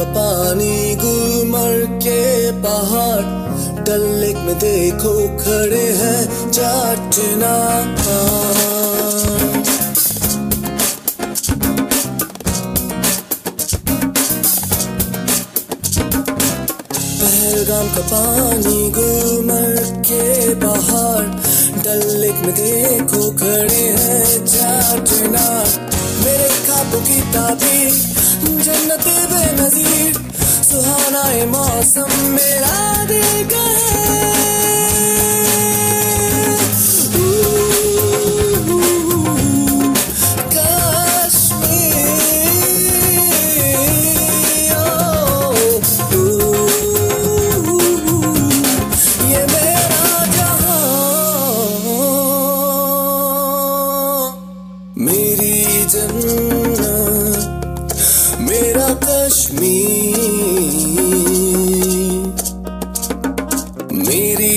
का पानी, गुलमर्ग के पहाड़, डल लेक में देखो खड़े हैं चार मीनार। पहलगाम का पानी, गुलमर्ग के पहाड़, डल लेक में देखो खड़े हैं चार मीनार। मेरे ख्वाबों की ताबीर, जन्नत बेनज़ीर, सुहाना ये मौसम मेरा दिल का मेरी जन्नत, मेरा कश्मीर, मेरी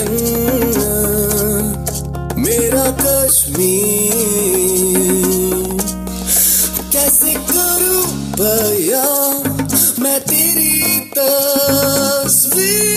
जन्नत, मेरा कश्मीर। कैसे करूं भैया मैं तेरी तस्वीर।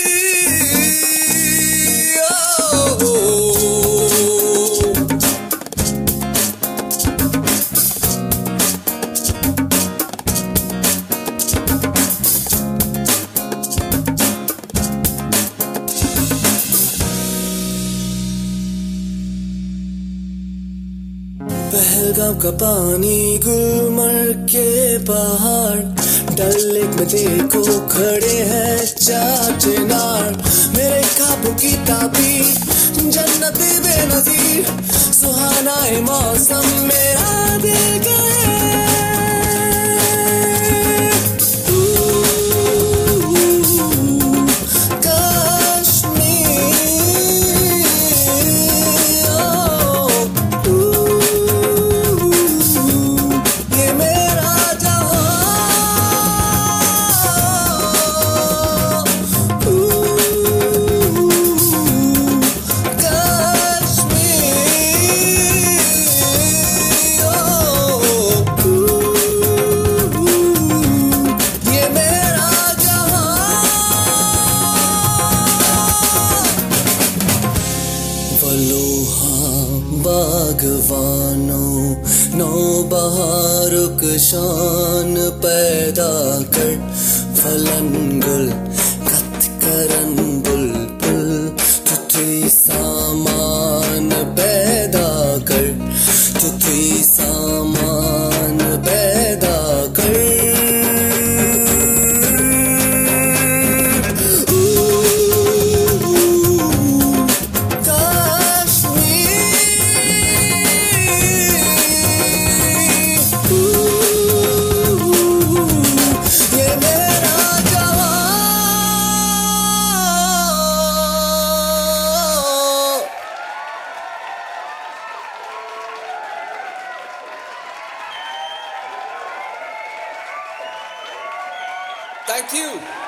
पहलगाम का पानी, गुलमर्ग के पहाड़, डल लेक में देखो खड़े हैं चार मीनार। मेरे ख्वाबों की ताबीर, जन्नत बेनज़ीर, सुहाना ये मौसम मेरा दिल का बागवानों नौबहारुक शान पैदा कर, फलन गुल कत करन बुलबुल, तुझे सामान पैदा कर, तुझे सामान पैदा कर। Thank you.